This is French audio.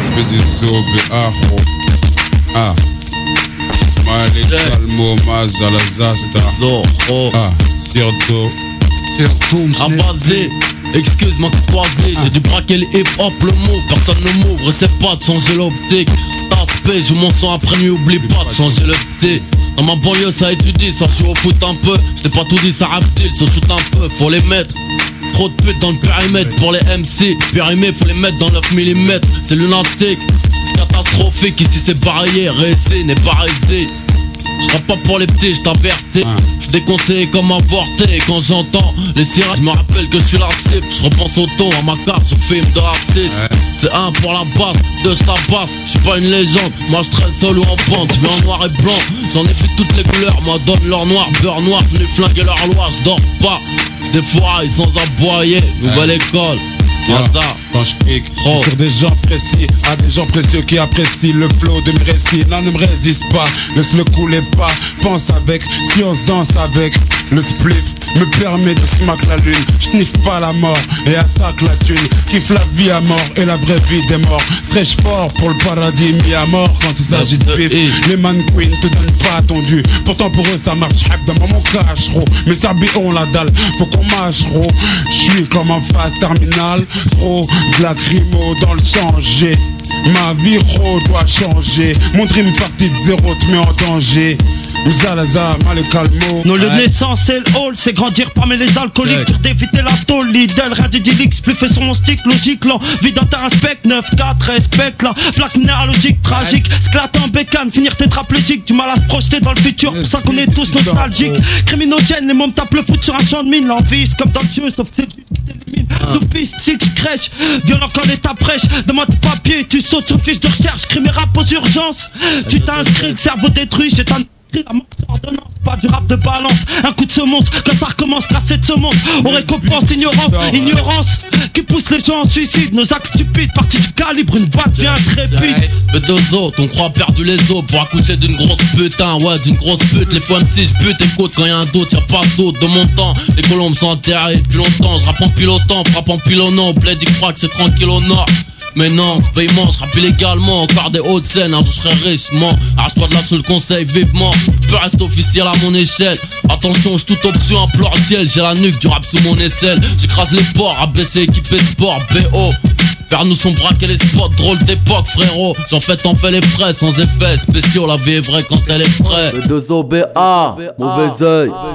B2O B-A-H-O. Ah. Malik Salmo Mazala Zasta. Ah. Surtout. Abasé, excuse-moi croisé, j'ai dû braquer le hip-hop, le mot, personne ne m'ouvre, c'est pas de changer l'optique. T'aspect, je mon sang après nuit, oublie pas de changer le thé. Dans ma banlieue ça étudie, ça joue au foot un peu. J't'ai pas tout dit, ça rap-t-il, ça shoot un peu, faut les mettre. Trop de putes dans le périmètre pour les MC. Périmé, faut les mettre dans 9 mm. C'est lunatique, c'est catastrophique, ici c'est barrière, réessé n'est pas réessé. J'rappe pas pour les petits, j't'avertis. J'suis déconseillé comme avorté. Et quand j'entends les sirènes, j'me rappelle que j'suis la cible. J'repense au ton, à ma carte, je filme de R6. C'est un pour la basse, deux j'tabasse. J'suis pas une légende, moi j'traîne seul ou en pente. J'viens en noir et blanc, j'en ai vu toutes les couleurs. Moi donne leur noir, beurre noir, venu flinguer leur loi. J'dors pas, des fois ils sans aboyer. Nouvelle école. Quand je kick sur des gens précis, à des gens précieux qui apprécient le flow de mes récits. Non, ne me résiste pas, laisse-le couler pas. Pense avec, science danse avec. Le spliff me permet de smack la lune. Je n'iffe pas la mort et attaque la thune. Kiffe la vie à mort et la vraie vie des morts. Serais-je fort pour le paradis mis à mort quand il s'agit de bif. Les man queens te donnent pas ton dû. Pourtant pour eux ça marche hype dans mon cache gros. Mais ça ont la dalle, faut qu'on mâche gros. Je suis comme en phase terminale. Trop de lacrymo dans le changer. Ma vie doit changer. Mon dream parti de zéro te met en danger. Zalaza, mal calmo. Nos lieux de naissance c'est le hall, c'est grandir parmi les alcooliques. Dur d'éviter la tôle, Lidl, rien d'idyllique. Plus fait sur mon stick, logique, lent. Vie dans ta respect, 9-4, respecte la plaque minéralogique, tragique. Sclate en bécane, finir tétraplégique. Du mal à se projeter dans le futur, pour ça qu'on est tous nostalgiques. Criminogènes, les mômes tapent le foot sur un champ de mine. L'envie c'est comme dans le jeu, sauf que c'est du t'élimines. Deux pistes, si je crèche, violent quand l'état prêche. Demande tes papiers, tu sautes sur une fiche de recherche. Crime et rap aux urgences. Tu t'inscris, le cerveau détruit, j'ai la mort sur ordonnance, pas du rap de balance. Un coup de semonce, quand ça recommence, casser de semonce. On récompense ignorance qui pousse les gens en suicide. Nos actes stupides, partis du calibre, une boîte vient intrépide. B2O, ton croix perdu les os pour accoucher d'une grosse putain, ouais d'une grosse pute. Les fois M6 pute, écoute quand y'a un doute, y'a pas d'autre de mon temps. Les colombes sont enterrées depuis longtemps, je rappe en pilotant, frappe en pilonnant. Au bled il croit que c'est tranquille au nord. Mais non, c'est paiement, je rappe illégalement. Encore des hautes scènes, un jour je serai richement. Arrache-toi de là, je le conseille vivement. Je peux rester officiel à mon échelle. Attention, je toute option, implore le ciel. J'ai la nuque du rap sous mon aisselle. J'écrase les ports, abaissé, équipé sport, BO. Vers nous sont braqués les spots, drôle d'époque frérot. J'en fais t'en fais les frais, sans effet spéciaux. La vie est vraie quand elle est vraie. B2O BA, mauvais oeil.